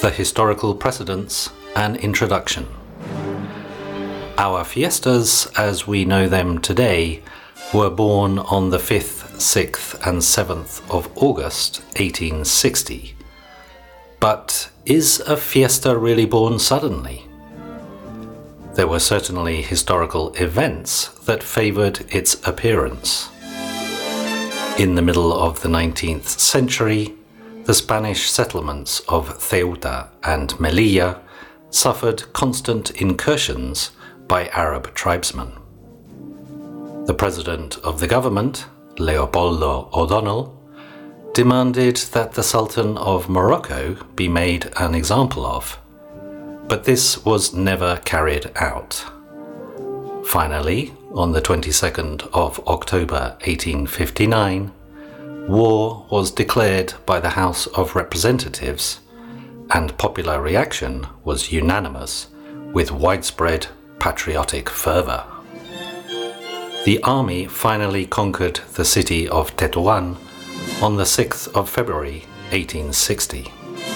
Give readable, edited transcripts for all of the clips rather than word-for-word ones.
the historical precedents and introduction. Our fiestas, as we know them today, were born on the 5th, 6th and 7th of August 1860. But is a fiesta really born suddenly? There were certainly historical events that favoured its appearance. In the middle of the 19th century, the Spanish settlements of Ceuta and Melilla suffered constant incursions by Arab tribesmen. The president of the government, Leopoldo O'Donnell, demanded that the Sultan of Morocco be made an example of, but this was never carried out. Finally, on the 22nd of October 1859, war was declared by the House of Representatives, and popular reaction was unanimous, with widespread patriotic fervour. The army finally conquered the city of Tetuan on the 6th of February 1860.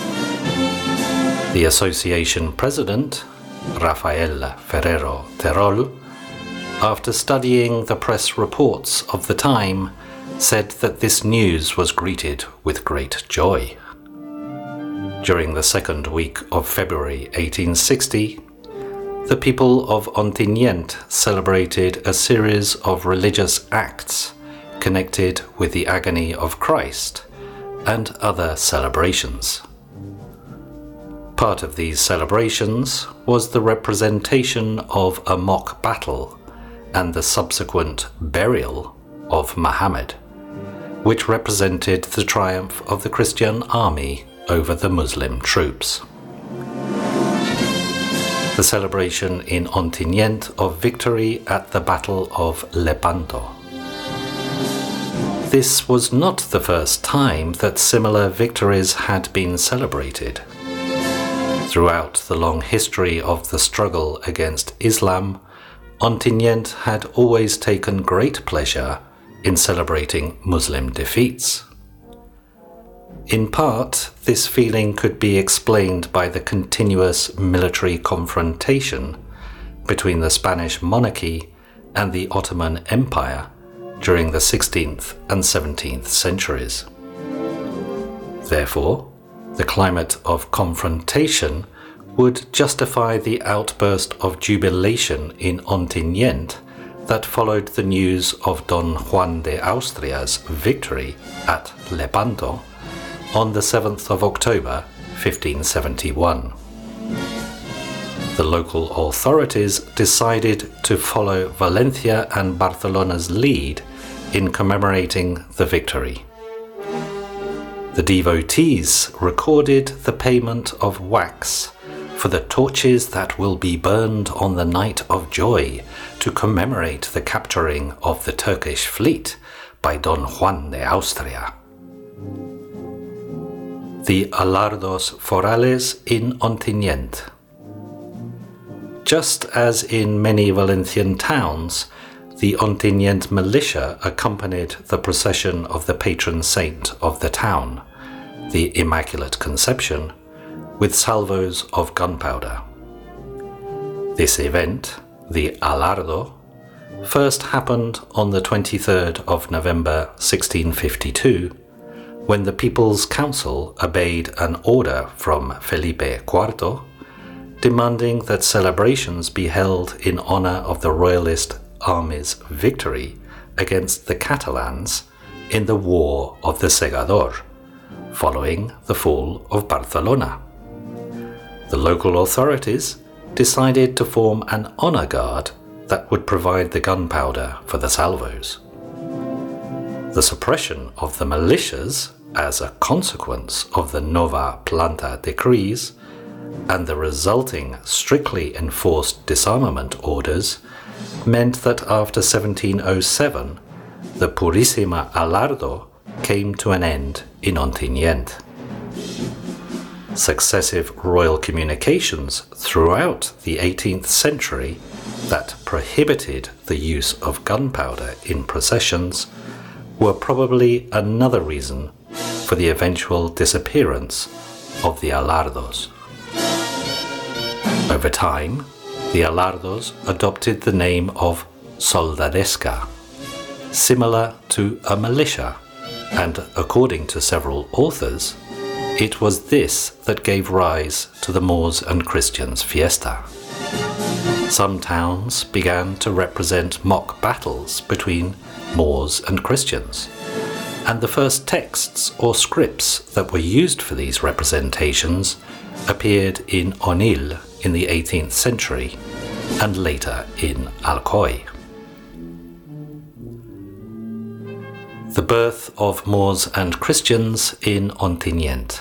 The association president, Rafael Ferrero Terol, after studying the press reports of the time, said that this news was greeted with great joy. During the second week of February 1860, the people of Ontinyent celebrated a series of religious acts connected with the agony of Christ and other celebrations. Part of these celebrations was the representation of a mock battle and the subsequent burial of Muhammad, which represented the triumph of the Christian army over the Muslim troops. The celebration in Ontinyent of victory at the Battle of Lepanto. This was not the first time that similar victories had been celebrated. Throughout the long history of the struggle against Islam, Ontinyent had always taken great pleasure in celebrating Muslim defeats. In part, this feeling could be explained by the continuous military confrontation between the Spanish monarchy and the Ottoman Empire during the 16th and 17th centuries. Therefore, the climate of confrontation would justify the outburst of jubilation in Ontinyent that followed the news of Don Juan de Austria's victory at Lepanto on the 7th of October 1571. The local authorities decided to follow Valencia and Barcelona's lead in commemorating the victory. The devotees recorded the payment of wax for the torches that will be burned on the night of joy to commemorate the capturing of the Turkish fleet by Don Juan de Austria. The Alardos Forales in Ontinyent. Just as in many Valencian towns, the Ontinyent militia accompanied the procession of the patron saint of the town, the Immaculate Conception, with salvos of gunpowder. This event, the Alardo, first happened on the 23rd of November 1652, when the People's Council obeyed an order from Felipe IV, demanding that celebrations be held in honour of the Royalist army's victory against the Catalans in the War of the Segador, following the fall of Barcelona. The local authorities decided to form an honour guard that would provide the gunpowder for the salvos. The suppression of the militias as a consequence of the Nova Planta decrees and the resulting strictly enforced disarmament orders meant that after 1707, the Purissima Alardo came to an end in Ontinyent. Successive royal communications throughout the 18th century that prohibited the use of gunpowder in processions were probably another reason for the eventual disappearance of the Alardos. Over time, the Alardos adopted the name of soldadesca, similar to a militia, and according to several authors, it was this that gave rise to the Moors and Christians fiesta. Some towns began to represent mock battles between Moors and Christians, and the first texts or scripts that were used for these representations appeared in Onil in the 18th century and later in Alcoy. The birth of Moors and Christians in Ontinyent.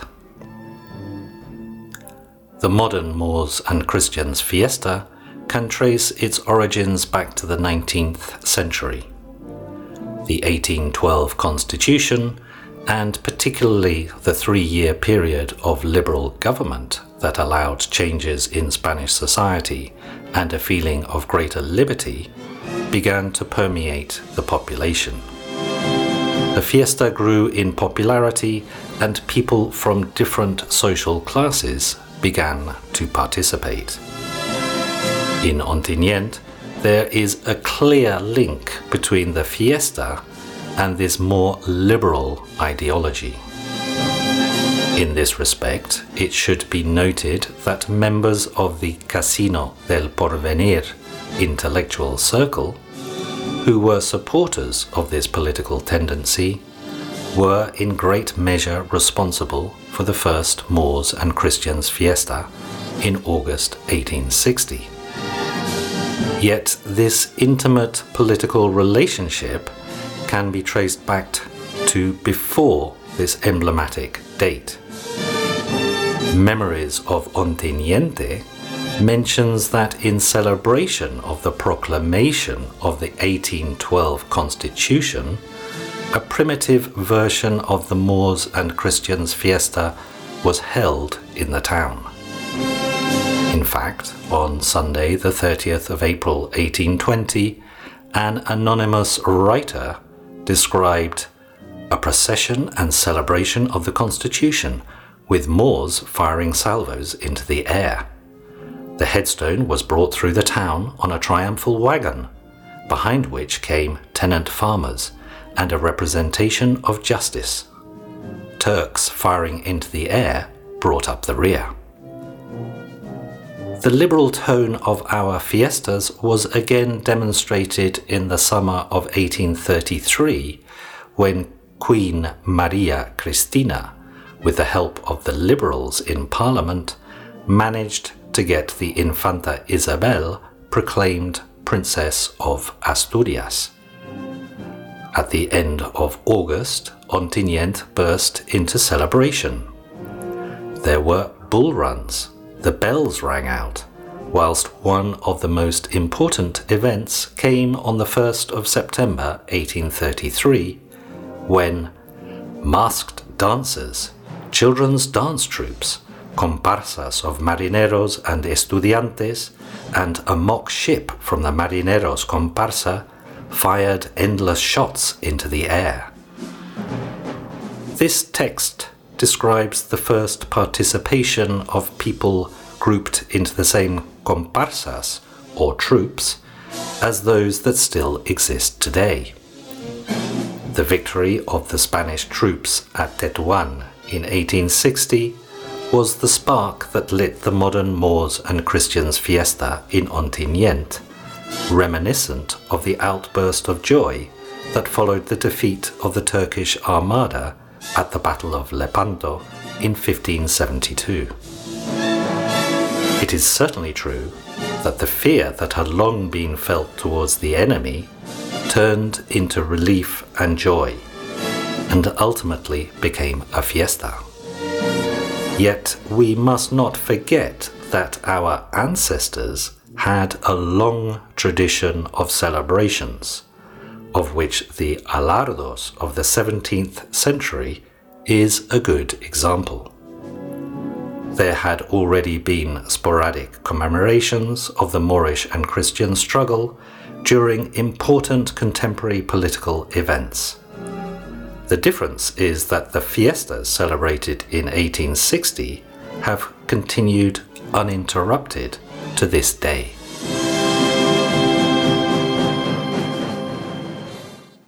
The modern Moors and Christians fiesta can trace its origins back to the 19th century. The 1812 Constitution, and particularly the 3-year period of liberal government that allowed changes in Spanish society and a feeling of greater liberty, began to permeate the population. The fiesta grew in popularity, and people from different social classes began to participate. In Ontinyent, there is a clear link between the fiesta and this more liberal ideology. In this respect, it should be noted that members of the Casino del Porvenir intellectual circle, who were supporters of this political tendency, were in great measure responsible for the first Moors and Christians fiesta in August 1860. Yet this intimate political relationship can be traced back to before this emblematic date. Memories of Ontinyente mentions that in celebration of the proclamation of the 1812 Constitution, a primitive version of the Moors and Christians fiesta was held in the town. In fact, on Sunday the 30th of April 1820, an anonymous writer described a procession and celebration of the Constitution, with Moors firing salvos into the air. The headstone was brought through the town on a triumphal wagon, behind which came tenant farmers and a representation of justice. Turks firing into the air brought up the rear. The liberal tone of our fiestas was again demonstrated in the summer of 1833, when Queen Maria Cristina, with the help of the liberals in Parliament, managed to get the Infanta Isabel proclaimed Princess of Asturias. At the end of August, Ontinyent burst into celebration. There were bull runs, the bells rang out, whilst one of the most important events came on the 1st of September 1833, when masked dancers, children's dance troupes, comparsas of marineros and estudiantes, and a mock ship from the marineros comparsa fired endless shots into the air. This text describes the first participation of people grouped into the same comparsas, or troupes, as those that still exist today. The victory of the Spanish troops at Tetuan in 1860 was the spark that lit the modern Moors and Christians fiesta in Ontinyent, reminiscent of the outburst of joy that followed the defeat of the Turkish Armada at the Battle of Lepanto in 1572. It is certainly true that the fear that had long been felt towards the enemy turned into relief and joy, and ultimately became a fiesta. Yet we must not forget that our ancestors had a long tradition of celebrations, of which the Alardos of the 17th century is a good example. There had already been sporadic commemorations of the Moorish and Christian struggle during important contemporary political events. The difference is that the fiestas celebrated in 1860 have continued uninterrupted to this day.